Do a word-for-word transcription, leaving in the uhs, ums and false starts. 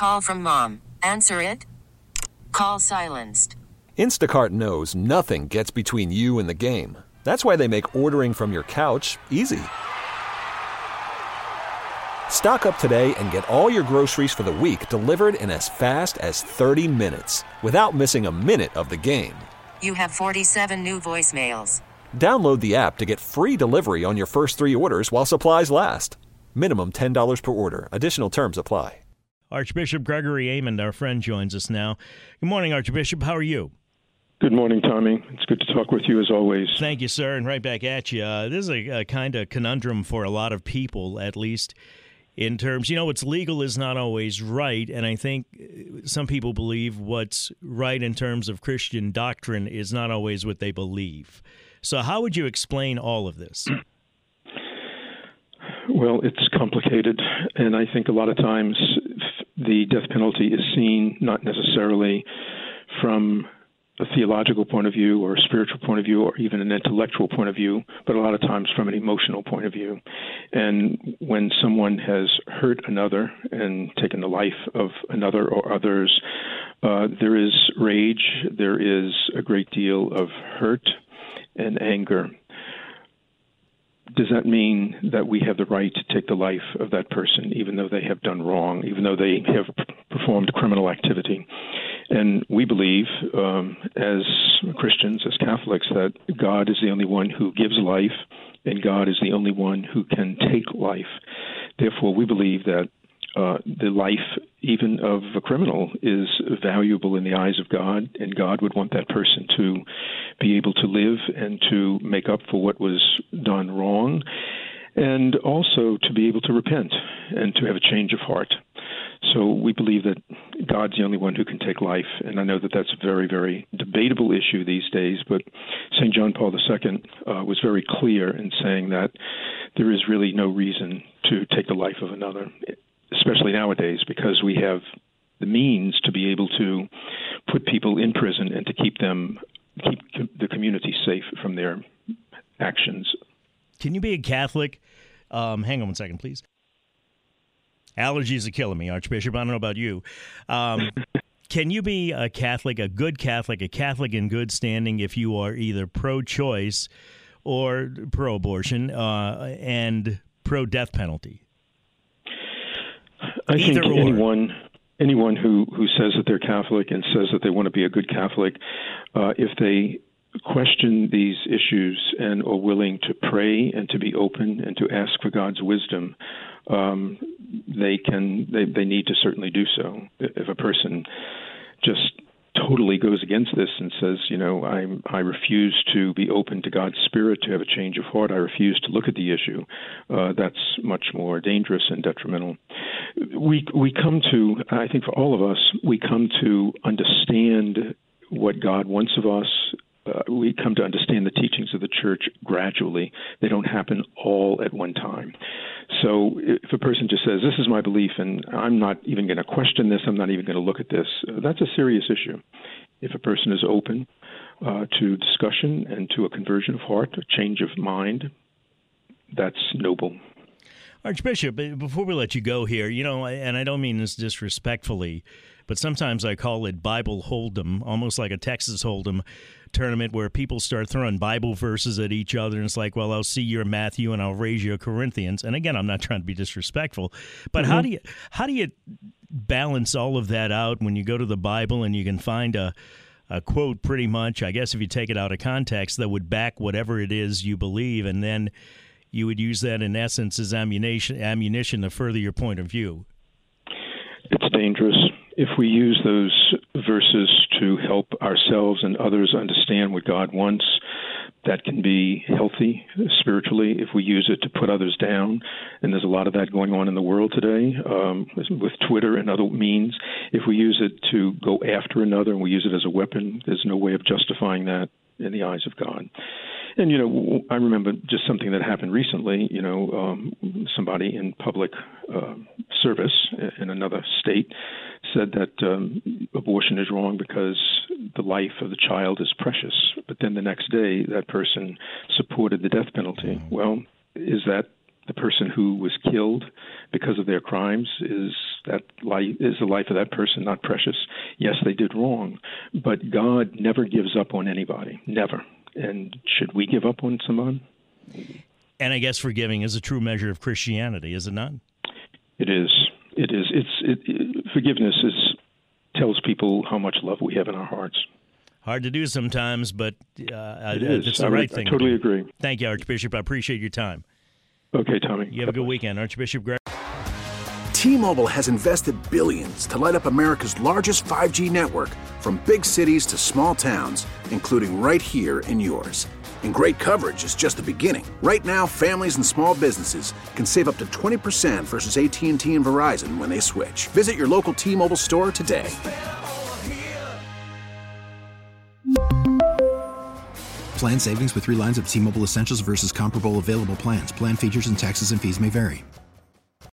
Call from mom. Answer it. Call silenced. Instacart knows nothing gets between you and the game. That's why they make ordering from your couch easy. Stock up today and get all your groceries for the week delivered in as fast as thirty minutes without missing a minute of the game. You have forty-seven new voicemails. Download the app to get free delivery on your first three orders while supplies last. Minimum ten dollars per order. Additional terms apply. Archbishop Gregory Amond, our friend, joins us now. Good morning, Archbishop. How are you? Good morning, Tommy. It's good to talk with you as always. Thank you, sir, and right back at you. Uh, this is a, a kind of conundrum for a lot of people, at least in terms, you know, what's legal is not always right, and I think some people believe what's right in terms of Christian doctrine is not always what they believe. So how would you explain all of this? Well, it's complicated, and I think a lot of times the death penalty is seen not necessarily from a theological point of view or a spiritual point of view or even an intellectual point of view, but a lot of times from an emotional point of view. And when someone has hurt another and taken the life of another or others, uh, there is rage, there is a great deal of hurt and anger. Does that mean that we have the right to take the life of that person, even though they have done wrong, even though they have performed criminal activity? And we believe, um, as Christians, as Catholics, that God is the only one who gives life, and God is the only one who can take life. Therefore, we believe that uh, the life, even of a criminal, is valuable in the eyes of God, and God would want that person to be able to live and to make up for what was done wrong, and also to be able to repent and to have a change of heart. So we believe that God's the only one who can take life, and I know that that's a very, very debatable issue these days, but Saint John Paul the Second uh, was very clear in saying that there is really no reason to take the life of another, especially nowadays, because we have the means to be able to put people in prison and to keep them, keep the community safe from their actions. Can you be a Catholic? Um, hang on one second, please. Allergies are killing me, Archbishop. I don't know about you. Um, can you be a Catholic, a good Catholic, a Catholic in good standing if you are either pro-choice or pro-abortion uh, and pro-death penalty? I Either think or. anyone anyone who, who says that they're Catholic and says that they want to be a good Catholic, uh, if they question these issues and are willing to pray and to be open and to ask for God's wisdom, um, they can they, they need to certainly do so. If a person just totally goes against this and says, you know, I I refuse to be open to God's Spirit, to have a change of heart, I refuse to look at the issue, uh, that's much more dangerous and detrimental. We we come to, I think for all of us, we come to understand what God wants of us. Uh, we come to understand the teachings of the Church gradually. They don't happen all at one time. So if a person just says, this is my belief, and I'm not even going to question this, I'm not even going to look at this, uh, that's a serious issue. If a person is open uh, to discussion and to a conversion of heart, a change of mind, that's noble. Archbishop, before we let you go here, you know, and I don't mean this disrespectfully, but sometimes I call it Bible Hold'em, almost like a Texas Hold'em tournament where people start throwing Bible verses at each other, and it's like, well, I'll see your Matthew and I'll raise your Corinthians. And again, I'm not trying to be disrespectful, but mm-hmm. how do you how do you balance all of that out when you go to the Bible and you can find a a quote pretty much, I guess if you take it out of context, that would back whatever it is you believe, and then you would use that in essence as ammunition ammunition to further your point of view? It's dangerous. If we use those verses to help ourselves and others understand what God wants, that can be healthy spiritually. If we use it to put others down, and there's a lot of that going on in the world today um, with Twitter and other means, if we use it to go after another and we use it as a weapon, there's no way of justifying that in the eyes of God. And, you know, I remember just something that happened recently, you know, um, somebody in public uh, service in another state said that um, abortion is wrong because the life of the child is precious. But then the next day, that person supported the death penalty. Well, is that the person who was killed because of their crimes? Is That life is the life of that person not precious? Yes, they did wrong, but God never gives up on anybody, never. And should we give up on someone? And I guess forgiving is a true measure of Christianity, is it not? It is. It is. It's it, it, forgiveness is tells people how much love we have in our hearts. Hard to do sometimes, but uh, it is. it's the I, right I thing. totally to agree. Thank you, Archbishop. I appreciate your time. Okay, Tommy. You have a good weekend, Archbishop Greg. T-Mobile has invested billions to light up America's largest five G network, from big cities to small towns, including right here in yours. And great coverage is just the beginning. Right now, families and small businesses can save up to twenty percent versus A T and T and Verizon when they switch. Visit your local T-Mobile store today. Plan savings with three lines of T-Mobile Essentials versus comparable available plans. Plan features and taxes and fees may vary.